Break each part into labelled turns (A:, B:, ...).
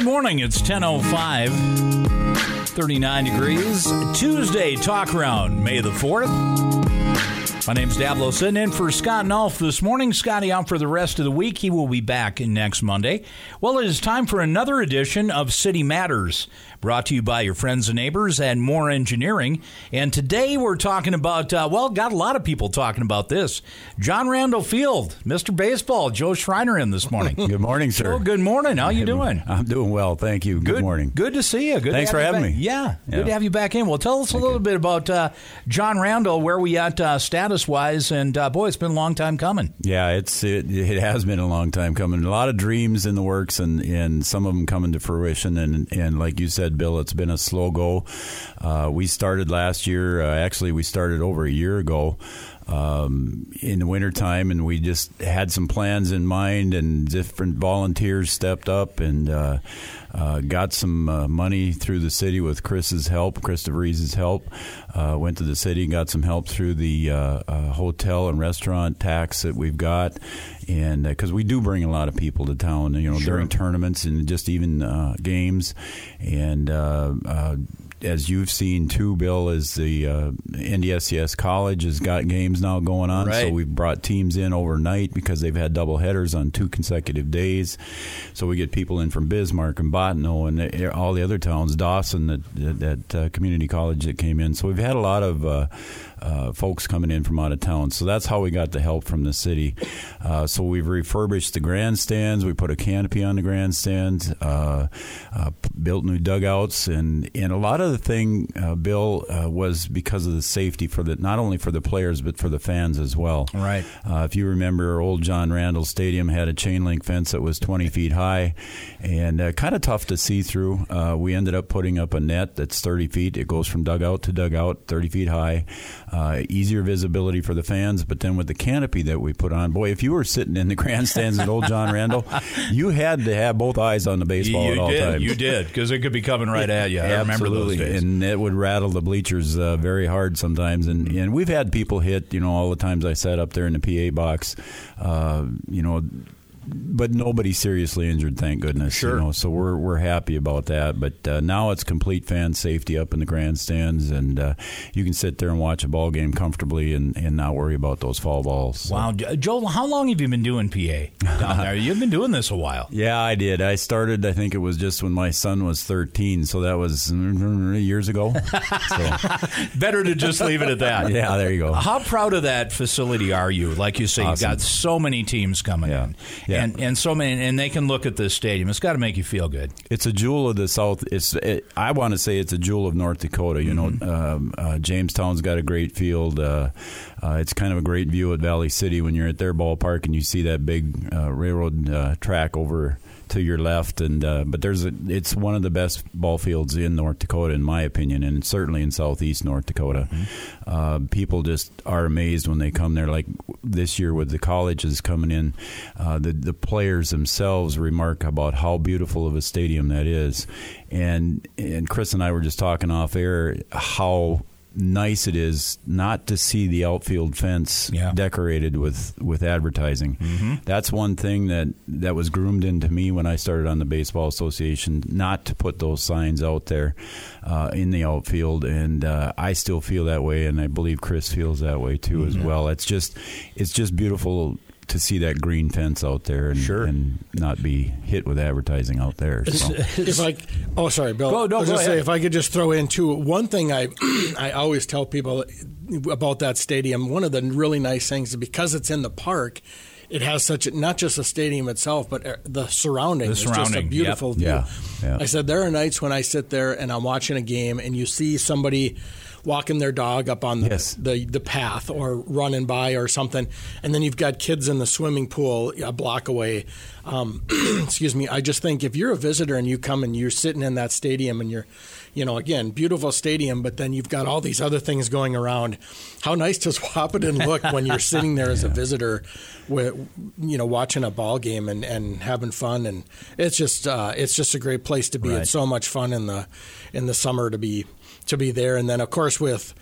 A: morning. It's 10:05, 39 degrees. Tuesday talk around, May the 4th. My name's Dablo, sitting in for Scott Nolf this morning. Scotty out for the rest of the week. He will be back next Monday. Well, it is time for another edition of City Matters, brought to you by your friends and neighbors at Moore Engineering. And today we're talking about, got a lot of people talking about this. John Randall Field, Mr. Baseball, Joe Schreiner in this morning.
B: Good morning, sir.
A: Joe, good morning. How you doing?
B: I'm doing well, thank you. Good morning.
A: Good to see you.
B: Thanks for having me.
A: Yeah, good to have you back in. Well, tell us a little bit about John Randall, where we at status-wise, and boy, it's been a long time coming.
B: Yeah, it has been a long time coming. A lot of dreams in the works, and some of them coming to fruition. And like you said, Bill, it's been a slow go. We started last year. Actually, we started over a year ago. In the wintertime, and we just had some plans in mind, and different volunteers stepped up and got some money through the city with Chris DeVries's help. Went to the city and got some help through the hotel and restaurant tax that we've got, and because we do bring a lot of people to town,
A: Sure.
B: during tournaments and just even games, and as you've seen too, Bill, is the NDSCS College has got games now going on.
A: Right.
B: So we've brought teams in overnight because they've had double headers on 2 consecutive days. So we get people in from Bismarck and Bottineau and all the other towns, Dawson, that community college that came in. So we've had a lot of folks coming in from out of town. So that's how we got the help from the city. So we've refurbished the grandstands. We put a canopy on the grandstands, built new dugouts, and a lot of the thing, Bill, was because of the safety for not only for the players but for the fans as well.
A: Right.
B: If you remember, old John Randall Stadium had a chain link fence that was 20 feet high and kind of tough to see through. We ended up putting up a net that's 30 feet. It goes from dugout to dugout, 30 feet high. Easier visibility for the fans, but then with the canopy that we put on, boy, if you were sitting in the grandstands at old John Randall, you had to have both eyes on the baseball at all times.
A: You did, because it could be coming right at you. I remember those days.
B: And it would rattle the bleachers very hard sometimes. And we've had people hit, all the times I sat up there in the PA box, but nobody seriously injured, thank goodness.
A: Sure.
B: So we're happy about that. But now it's complete fan safety up in the grandstands, and you can sit there and watch a ball game comfortably and not worry about those foul balls. So.
A: Wow. Joel, how long have you been doing PA down there? You've been doing this a while.
B: Yeah, I did. I started, I think it was just when my son was 13, so that was years ago. So.
A: Better to just leave it at that.
B: Yeah, there you go.
A: How proud of that facility are you? Like you say,
B: Awesome.
A: You've got so many teams coming in.
B: Yeah.
A: And so many, and they can look at this stadium. It's got to make you feel good.
B: It's a jewel of the South. I want to say it's a jewel of North Dakota. Jamestown's got a great field. It's kind of a great view at Valley City when you're at their ballpark and you see that big railroad track over to your left, and but it's one of the best ball fields in North Dakota, in my opinion, and certainly in southeast North Dakota. People just are amazed when they come there. Like this year with the colleges coming in, the players themselves remark about how beautiful of a stadium that is, and Chris and I were just talking off air how nice it is not to see the outfield fence decorated with advertising. Mm-hmm. That's one thing that was groomed into me when I started on the Baseball Association, not to put those signs out there in the outfield, and I still feel that way, and I believe Chris feels that way too as well. It's just beautiful to see that green fence out there and not be hit with advertising out there. So.
C: Sorry, Bill.
A: Go ahead.
C: If I could just throw in too, one thing I always tell people about that stadium, one of the really nice things is because it's in the park, it has not just the stadium itself, but the surrounding. It's just a beautiful view.
B: Yeah.
C: I said there are nights when I sit there and I'm watching a game and you see somebody walking their dog up on the path or running by or something, and then you've got kids in the swimming pool a block away. Excuse me. I just think if you're a visitor and you come and you're sitting in that stadium and you're, again, beautiful stadium, but then you've got all these other things going around. How nice does Wahpeton look when you're sitting there as a visitor, watching a ball game and having fun, and it's just a great place to be.
B: Right.
C: It's so much fun in the summer to be there, and then of course with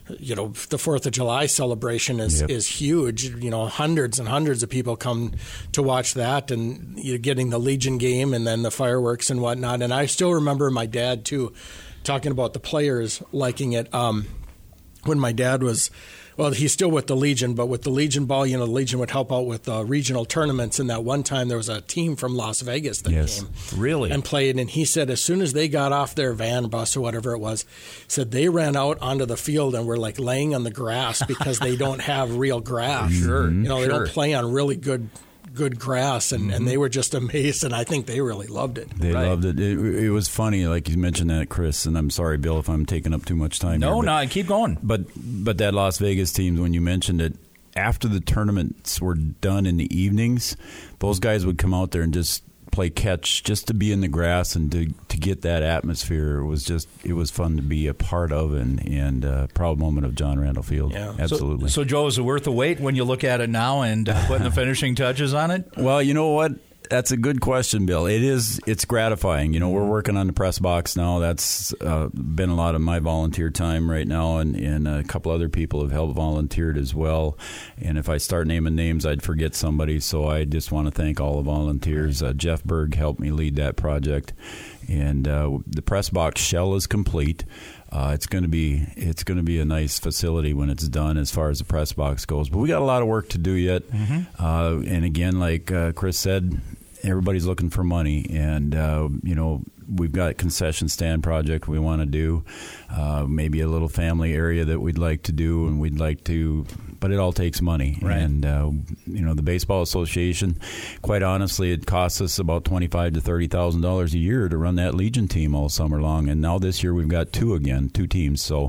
C: the 4th of July celebration is huge. Hundreds and hundreds of people come to watch that, and you're getting the Legion game and then the fireworks and whatnot. And I still remember my dad, too, talking about the players liking it. When my dad was, he's still with the Legion, but with the Legion ball, the Legion would help out with regional tournaments. And that one time there was a team from Las Vegas that came
A: really
C: and played. And he said as soon as they got off their van, bus, or whatever it was, said they ran out onto the field and were like laying on the grass because they don't have real grass.
A: Sure.
C: They don't play on really good grass, and they were just amazed, and I think they really loved it.
B: They loved it. It was funny, like you mentioned that, Chris, and I'm sorry, Bill, if I'm taking up too much time.
A: No, keep going.
B: But that Las Vegas team, when you mentioned it, after the tournaments were done in the evenings, those guys would come out there and just play catch, just to be in the grass and to get that atmosphere. It was fun to be a part of, and a proud moment of John Randall Field.
C: Yeah.
B: Absolutely.
A: So Joe, is it worth the wait when you look at it now and putting the finishing touches on it?
B: Well, you know what? That's a good question, Bill. It's gratifying. We're working on the press box now. That's been a lot of my volunteer time right now, and a couple other people have helped volunteered as well. And if I start naming names, I'd forget somebody. So I just want to thank all the volunteers. Jeff Berg helped me lead that project, and the press box shell is complete. It's going to be a nice facility when it's done as far as the press box goes. But we got a lot of work to do yet. And again, like Chris said, everybody's looking for money, and we've got a concession stand project we want to do, maybe a little family area that we'd like to do, and but it all takes money.
A: Right.
B: And the Baseball Association, quite honestly, it costs us about $25,000 to $30,000 a year to run that Legion team all summer long. And now this year we've got two teams. So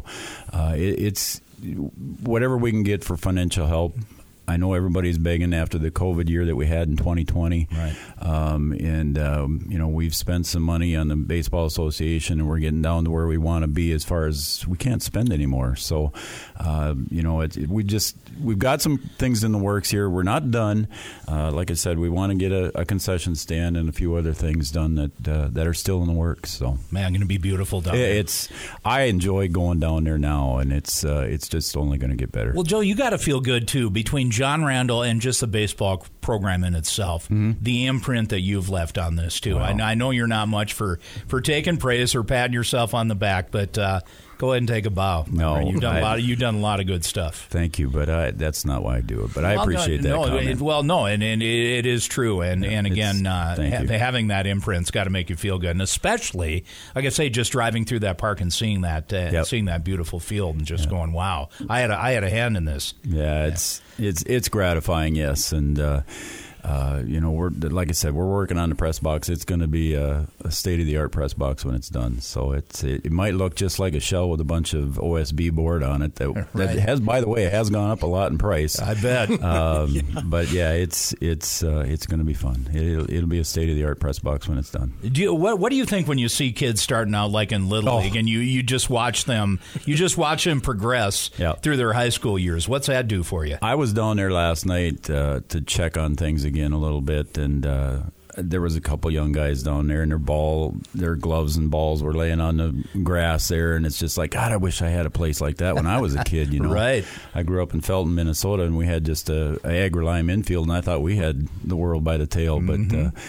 B: it's whatever we can get for financial help. I know everybody's begging after the COVID year that we had in 2020.
A: Right.
B: We've spent some money on the Baseball Association, and we're getting down to where we want to be as far as we can't spend anymore. So, we've got some things in the works here. We're not done. Like I said, we want to get a concession stand and a few other things done that are still in the works. So,
A: man, going to be beautiful down there.
B: I enjoy going down there now, and it's just only going to get better.
A: Well, Joe, you got to feel good too between John Randall and just the baseball program in itself. The imprint that you've left on this too.
B: Wow.
A: I know you're not much for taking praise or patting yourself on the back, but go ahead and take a bow.
B: No,
A: you've done a lot of good stuff.
B: Thank you, but that's not why I do it. But I appreciate that comment.
A: And it is true. And again, having that imprint's got to make you feel good, and especially, like I say, just driving through that park and seeing that beautiful field and just going, wow, I had a hand in this.
B: Yeah, it's gratifying, yes, and. We're like I said, we're working on the press box. It's going to be a state-of-the-art press box when it's done. So it might look just like a shell with a bunch of OSB board on it. That has, by the way, it has gone up a lot in price.
A: I bet.
B: But yeah, it's going to be fun. It'll be a state-of-the-art press box when it's done.
A: What do you think when you see kids starting out like in Little League and you just watch them progress through their high school years? What's that do for you?
B: I was down there last night to check on things again a little bit, and there was a couple young guys down there, and their gloves and balls were laying on the grass there, and it's just like, God, I wish I had a place like that when I was a kid.
A: Right.
B: I grew up in Felton, Minnesota, and we had just a agri-lime infield, and I thought we had the world by the tail. But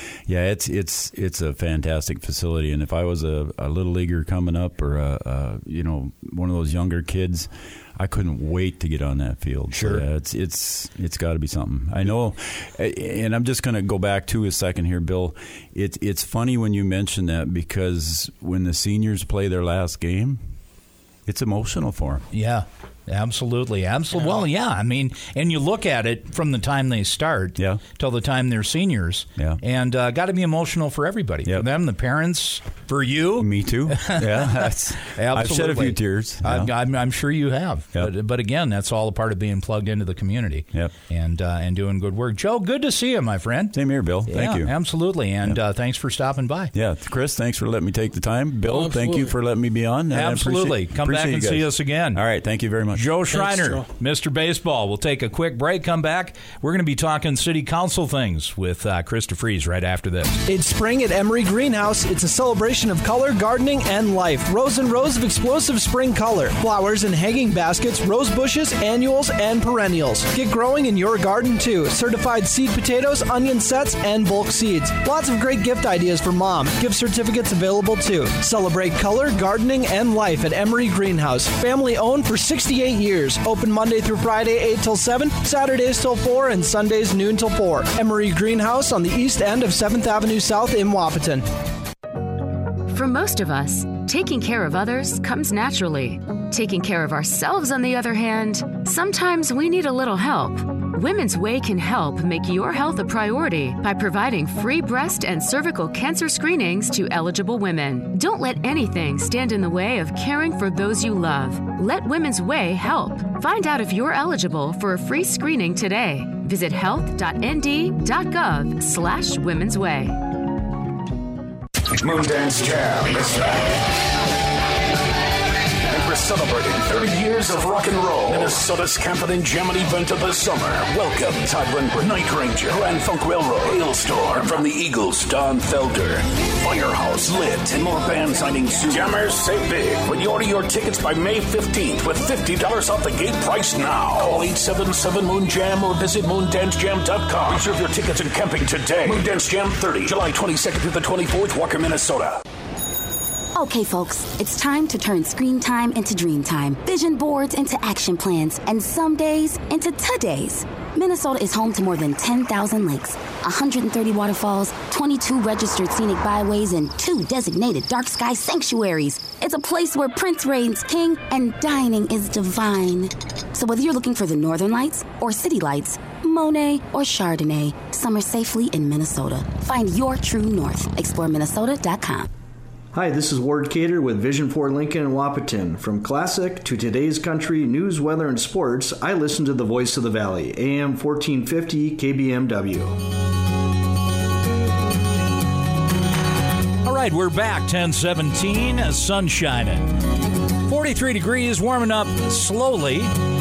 B: it's a fantastic facility, and if I was a little leaguer coming up, or one of those younger kids, I couldn't wait to get on that field.
A: Sure.
B: So, it's got to be something. I know, and I'm just going to go back to a second here, Bill. It's funny when you mention that, because when the seniors play their last game, it's emotional for them.
A: Yeah. Absolutely. Well, yeah. I mean, and you look at it from the time they start till the time they're seniors.
B: Yeah.
A: And got to be emotional for everybody.
B: Yep.
A: For them, the parents, for you.
B: Me too. Yeah.
A: Absolutely.
B: I've shed a few tears.
A: Yeah. I'm sure you have.
B: Yep.
A: But again, that's all a part of being plugged into the community.
B: Yep.
A: And doing good work. Joe, good to see you, my friend.
B: Same here, Bill. Thank you.
A: Absolutely. And thanks for stopping by.
B: Yeah. Chris, thanks for letting me take the time. Bill, thank you for letting me be on.
A: Absolutely. Come back and see us again.
B: All right. Thank you very much.
A: Joe Schreiner,
C: Thanks, Joe.
A: Mr. Baseball. We'll take a quick break, come back. We're going to be talking city council things with Krista Fries right after this.
D: It's spring at Emery Greenhouse. It's a celebration of color, gardening, and life. Rows and rows of explosive spring color. Flowers in hanging baskets, rose bushes, annuals, and perennials. Get growing in your garden, too. Certified seed potatoes, onion sets, and bulk seeds. Lots of great gift ideas for mom. Gift certificates available, too. Celebrate color, gardening, and life at Emery Greenhouse. Family owned for 68 years. Open Monday through Friday, 8 till 7, Saturdays till 4, and Sundays noon till 4. Emery Greenhouse on the east end of 7th Avenue South in Wapaton.
E: For most of us, taking care of others comes naturally. Taking care of ourselves, on the other hand, sometimes we need a little help. Women's Way can help make your health a priority by providing free breast and cervical cancer screenings to eligible women. Don't let anything stand in the way of caring for those you love. Let Women's Way help. Find out if you're eligible for a free screening today. Visit health.nd.gov/Women's Way.
F: Moondance Jam is back. And we're celebrating 30 years of rock and roll. Minnesota's Camping and Jammin' event of the summer. Welcome Todd Rundgren, Night Ranger, Grand Funk Railroad, Hailstorm, from the Eagles, Don Felder, Firehouse, Lit, and more band signings soon. Jammers, say big when you order your tickets by May 15th with $50 off the gate price now. Call 877-MOON-JAM or visit moondancejam.com. Reserve your tickets and camping today. Moondance Jam 30, July 22nd through the 24th, Walker, Minnesota.
G: Okay, folks, it's time to turn screen time into dream time, vision boards into action plans, and some days into todays. Minnesota is home to more than 10,000 lakes, 130 waterfalls, 22 registered scenic byways, and 2 designated dark sky sanctuaries. It's a place where Prince reigns king and dining is divine. So whether you're looking for the Northern Lights or City Lights, Monet or Chardonnay, summer safely in Minnesota. Find your true north. ExploreMinnesota.com.
H: Hi, this is Ward Cater with Vision for Lincoln and Wapaton. From classic to today's country, news, weather, and sports, I listen to the Voice of the Valley, AM 1450 KBMW.
A: All right, we're back, 10:17, sun shining. 43 degrees, warming up slowly.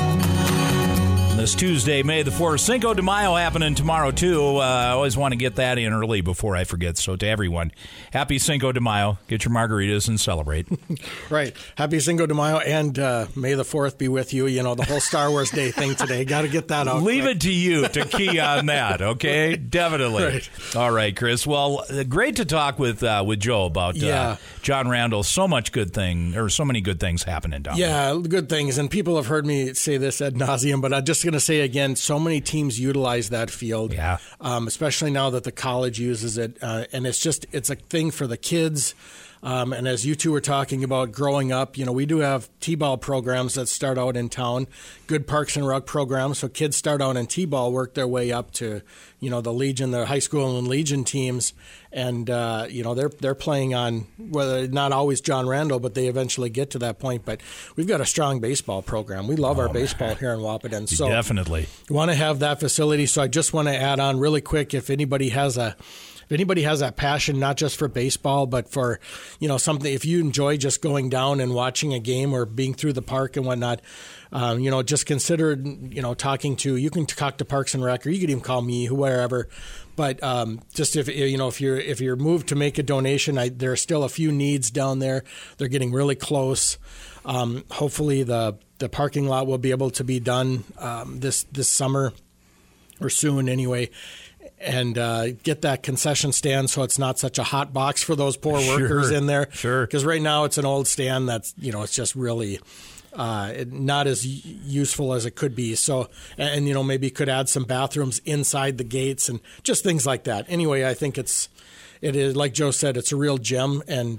A: This Tuesday, May the 4th. Cinco de Mayo happening tomorrow, too. I always want to get that in early before I forget. So to everyone, happy Cinco de Mayo. Get your margaritas and celebrate.
C: Right. Happy Cinco de Mayo, and May the 4th be with you. You know, the whole Star Wars Day thing today. Got to get that out.
A: Leave it to you to key on that, okay? Definitely.
C: Right.
A: All right, Chris. Well, great to talk with Joe about John Randall. So many good things happening down there.
C: Yeah, good things. And people have heard me say this ad nauseum, but I'm just going to say again, so many teams utilize that field, especially now that the college uses it. And it's a thing for the kids. And as you two were talking about growing up, you know, we do have T-ball programs that start out in town, good Parks and Rec programs. So kids start out in T-ball, work their way up to, you know, the Legion, the high school and Legion teams. And, you know, they're playing on, whether not always John Randall, but they eventually get to that point. But we've got a strong baseball program. We love our baseball here in Wapaton. So
A: definitely
C: want to have that facility. So I just want to add on really quick, if anybody has that passion, not just for baseball, but for, you know, something, if you enjoy just going down and watching a game or being through the park and whatnot, you know, just consider, you know, you can talk to Parks and Rec, or you could even call me, wherever. But just if you're moved to make a donation, there are still a few needs down there. They're getting really close. Hopefully the parking lot will be able to be done this summer or soon anyway. And get that concession stand so it's not such a hot box for those poor workers in there.
A: Sure.
C: Because right now it's an old stand that's, you know, it's just really not as useful as it could be. So, and you know, maybe could add some bathrooms inside the gates and just things like that. Anyway, I think it is, like Joe said, it's a real gem, and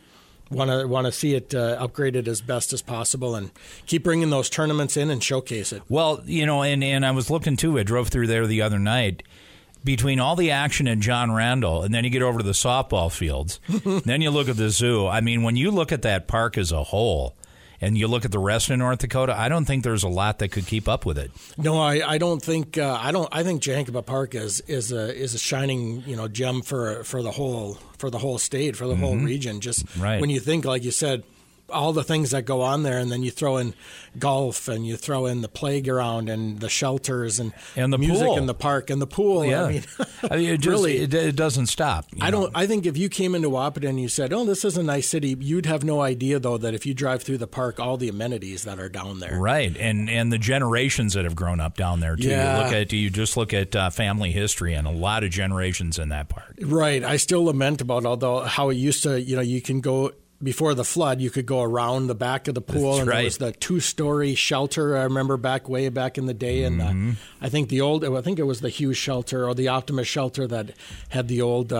C: want to see it upgraded as best as possible and keep bringing those tournaments in and showcase it.
A: Well, you know, and I was looking too. I drove through there the other night. Between all the action in John Randall, and then you get over to the softball fields, then you look at the zoo. I mean, when you look at that park as a whole, and you look at the rest of North Dakota, I don't think there's a lot that could keep up with it.
C: No, I don't think. I think Jankaba Park is a shining, you know, gem for the whole state, for the whole region. Just when you think, like you said, all the things that go on there, and then you throw in golf, and you throw in the playground and the shelters and
A: the
C: music
A: pool
C: in the park and the pool.
A: Yeah.
C: I mean
A: it
C: really,
A: it doesn't stop.
C: I think if you came into Wahpeton and you said, "Oh, this is a nice city," you'd have no idea though that if you drive through the park, all the amenities that are down there.
A: Right, and the generations that have grown up down there too.
C: Yeah.
A: You just look at family history, and a lot of generations in that park.
C: Right. I still lament about how it used to. You can go. Before the flood, you could go around the back of the pool,
A: That's
C: and
A: right.
C: there was the 2-story shelter. I remember way back in the day, and I think it was the Hughes shelter or the Optimus shelter that had the old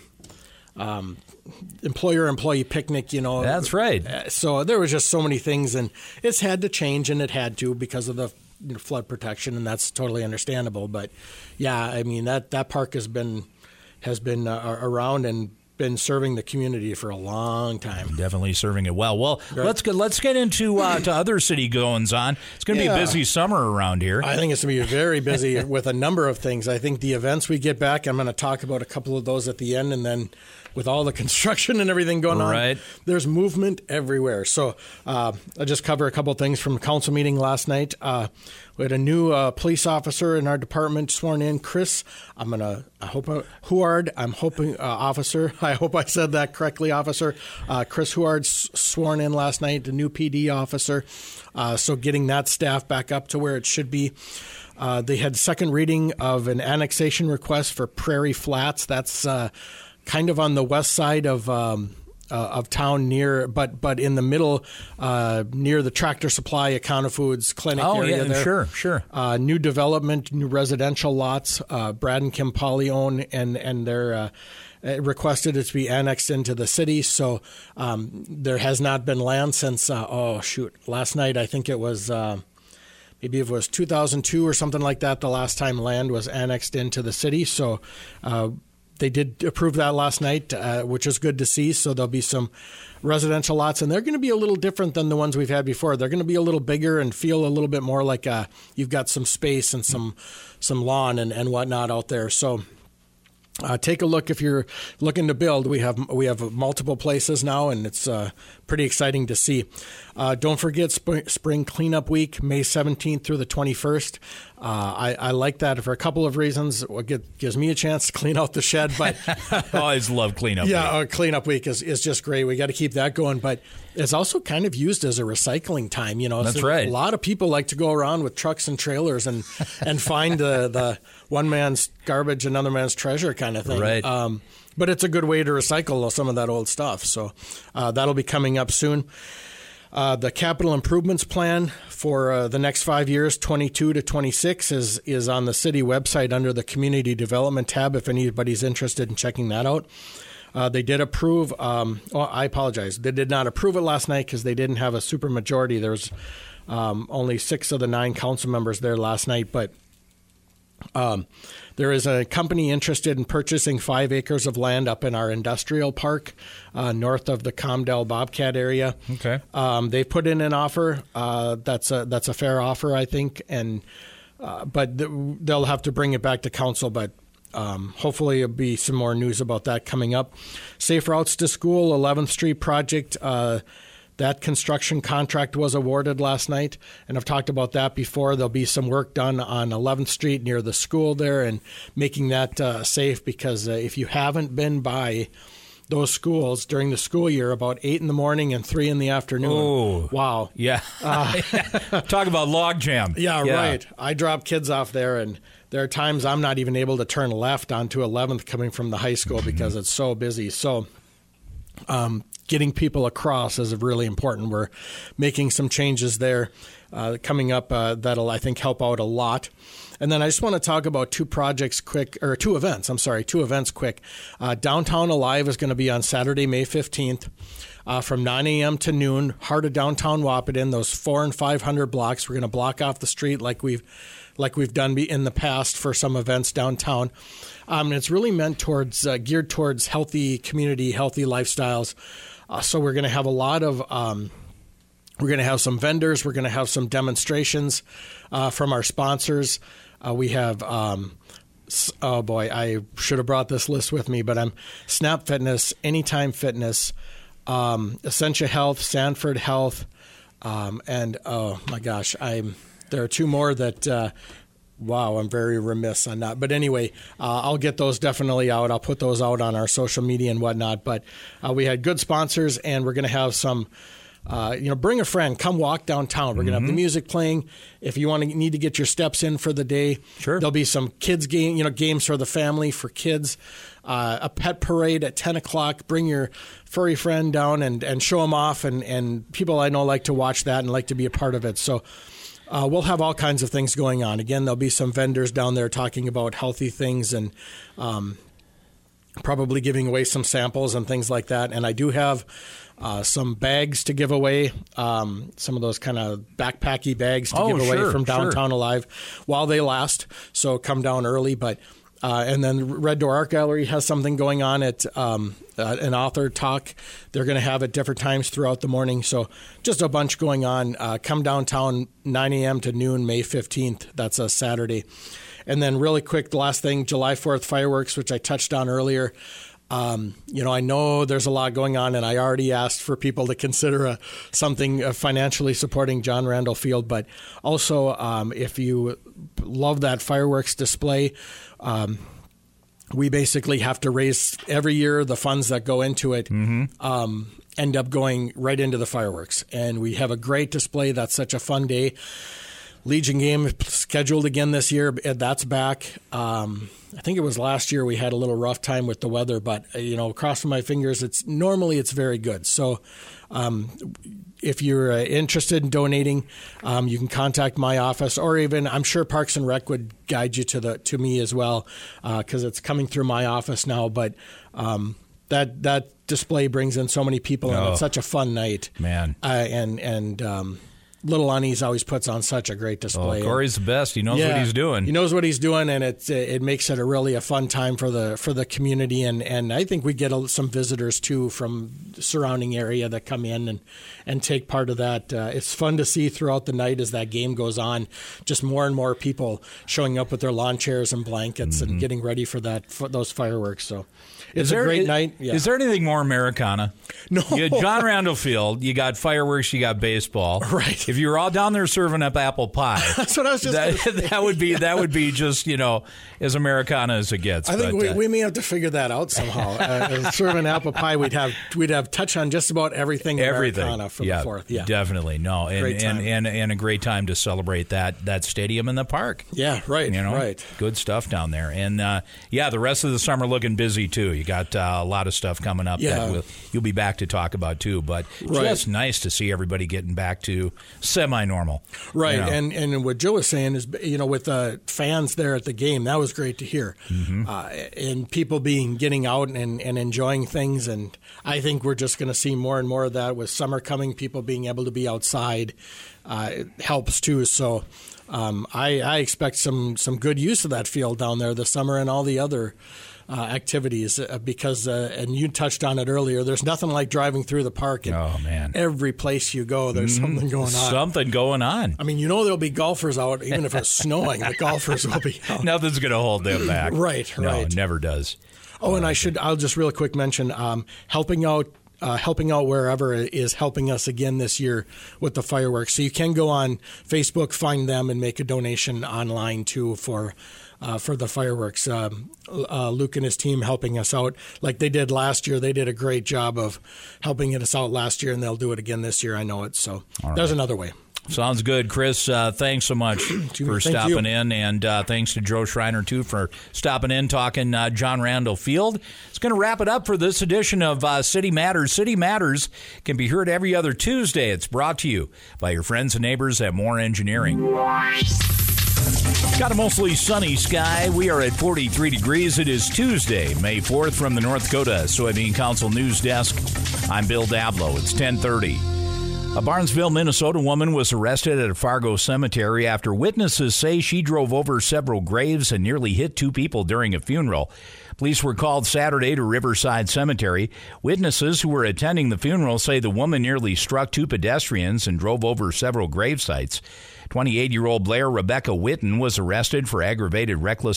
C: employer-employee picnic.
A: That's right.
C: So there was just so many things, and it's had to change, and it had to because of the flood protection, and that's totally understandable. But yeah, I mean that park has been around and been serving the community for a long time.
A: Definitely serving it well. Well, let's get into to other city goings on. It's going to be a busy summer around here.
C: I think it's going to be very busy with a number of things. I think the events we get back, I'm going to talk about a couple of those at the end, and then with all the construction and everything going on, there's movement everywhere. So I'll just cover a couple of things from the council meeting last night. We had a new police officer in our department sworn in, Chris. Huard. I'm hoping officer. I hope I said that correctly, officer. Chris Huard sworn in last night, the new PD officer. So getting that staff back up to where it should be. They had second reading of an annexation request for Prairie Flats. That's kind of on the west side of town, but in the middle, near the Tractor Supply, Econo Foods clinic area. There.
A: Sure.
C: New development, new residential lots. Brad and Kim Pauley own, and they're requested it to be annexed into the city. So there has not been land since last night. I think it was. Maybe it was 2002 or something like that. The last time land was annexed into the city. So. They did approve that last night, which is good to see. So there'll be some residential lots, and they're going to be a little different than the ones we've had before. They're going to be a little bigger and feel a little bit more like you've got some space and some lawn and whatnot out there. So take a look if you're looking to build. We have multiple places now, and it's pretty exciting to see. Don't forget Spring Cleanup Week, May 17th through the 21st. I like that for a couple of reasons. It gives me a chance to clean out the shed, but
A: I always love cleanup week.
C: Yeah, cleanup week is just great. We got to keep that going, but it's also kind of used as a recycling time.
A: That's right.
C: A lot of people like to go around with trucks and trailers and find the one man's garbage, another man's treasure kind of thing.
A: Right.
C: But it's a good way to recycle some of that old stuff. So that'll be coming up soon. The capital improvements plan for the next 5 years, 22 to 26, is on the city website under the community development tab if anybody's interested in checking that out. They did approve. I apologize. They did not approve it last night because they didn't have a super majority. There was only 6 of the 9 council members there last night, but there is a company interested in purchasing 5 acres of land up in our industrial park north of the Comdell Bobcat area.
A: Okay.
C: They put in an offer. That's a fair offer, I think, and but they'll have to bring it back to council. But hopefully, there'll be some more news about that coming up. Safe Routes to School, 11th Street project. That construction contract was awarded last night, and I've talked about that before. There'll be some work done on 11th Street near the school there and making that safe because if you haven't been by those schools during the school year about 8 in the morning and 3 in the afternoon.
A: Oh,
C: wow.
A: Yeah. Talk about logjam.
C: Yeah, right. I drop kids off there, and there are times I'm not even able to turn left onto 11th coming from the high school because it's so busy. So getting people across is really important. We're making some changes there coming up that'll, I think, help out a lot. And then I just want to talk about 2 events quick. Downtown Alive is going to be on Saturday, May 15th from 9 a.m. to noon, heart of downtown Wahpeton, those 400 and 500 blocks. We're going to block off the street like we've done in the past for some events downtown. It's really geared towards healthy community, healthy lifestyles. So we're going to have a lot of we're going to have some vendors. We're going to have some demonstrations from our sponsors. We have, I should have brought this list with me, but Snap Fitness, Anytime Fitness, Essentia Health, Sanford Health, and oh my gosh, there are two more that. Wow, I'm very remiss on that. But anyway, I'll get those definitely out. I'll put those out on our social media and whatnot. But we had good sponsors, and we're going to have some. Bring a friend. Come walk downtown. We're going to have the music playing. If you need to get your steps in for the day,
A: sure.
C: There'll be some kids games for the family, for kids. A pet parade at 10 o'clock. Bring your furry friend down and show them off. And people I know like to watch that and like to be a part of it. So we'll have all kinds of things going on. Again, there'll be some vendors down there talking about healthy things and probably giving away some samples and things like that. And I do have some bags to give away, some of those kind of backpacky bags to give away from Downtown Alive while they last. So come down early. But and then Red Door Art Gallery has something going on at an author talk. They're going to have at different times throughout the morning. So just a bunch going on. Come downtown 9 a.m. to noon, May 15th. That's a Saturday. And then really quick, the last thing, July 4th fireworks, which I touched on earlier. I know there's a lot going on, and I already asked for people to consider something financially supporting John Randall Field. But also, if you love that fireworks display, we basically have to raise every year the funds that go into it. End up going right into the fireworks. And we have a great display. That's such a fun day. Legion game scheduled again this year. That's back. I think it was last year we had a little rough time with the weather, but crossing my fingers, it's very good. So if you're interested in donating, you can contact my office, or even I'm sure Parks and Rec would guide you to me as well, because it's coming through my office now. But that display brings in so many people, and it's such a fun night,
A: man.
C: Little Unease always puts on such a great display.
A: Corey's the best. He knows what he's doing.
C: He knows what he's doing, and it makes it a fun time for the community. And I think we get some visitors too from the surrounding area that come in and take part of that. It's fun to see throughout the night as that game goes on. Just more and more people showing up with their lawn chairs and blankets and getting ready for those fireworks. So. It's a great night. Yeah.
A: Is there anything more Americana?
C: No.
A: You got John Randall Field, you got fireworks, you got baseball.
C: Right.
A: If you were all down there serving up apple pie,
C: that's what I was just
A: that would be just as Americana as it gets.
C: I think we may have to figure that out somehow. Serving apple pie, we'd have touch on just about everything Americana for the 4th. Yeah,
A: definitely. No, and a great time to celebrate that stadium in the park.
C: Yeah, right. Right.
A: Good stuff down there, and the rest of the summer looking busy too. You got a lot of stuff coming up that you'll be back to talk about too. But just nice to see everybody getting back to semi-normal.
C: Right, and what Joe was saying is, with the fans there at the game, that was great to hear. And people getting out and enjoying things. And I think we're just going to see more and more of that with summer coming, people being able to be outside. It helps too. So I expect some good use of that field down there this summer and all the other activities because, and you touched on it earlier, there's nothing like driving through the park. And every place you go, there's something going on.
A: Something going on.
C: I mean, there'll be golfers out, even if it's snowing, the golfers will be out.
A: Nothing's going to hold them back.
C: Right.
A: No, it never does.
C: Oh, and I'll just real quick mention helping out wherever is helping us again this year with the fireworks. So you can go on Facebook, find them, and make a donation online too for the fireworks. Luke and his team helping us out like they did last year. They did a great job of helping us out last year, and they'll do it again this year. I know it. So there's another way.
A: Sounds good, Chris. Thanks so much for stopping in, and thanks to Joe Schreiner, too, for stopping in, talking John Randall Field. It's going to wrap it up for this edition of City Matters. City Matters can be heard every other Tuesday. It's brought to you by your friends and neighbors at Moore Engineering. Got a mostly sunny sky. We are at 43 degrees. It is Tuesday, May 4th, from the North Dakota Soybean Council News Desk. I'm Bill Dablow. It's 10:30. A Barnesville, Minnesota woman was arrested at a Fargo cemetery after witnesses say she drove over several graves and nearly hit 2 people during a funeral. Police were called Saturday to Riverside Cemetery. Witnesses who were attending the funeral say the woman nearly struck 2 pedestrians and drove over several grave sites. 28-year-old Blair Rebecca Witten was arrested for aggravated reckless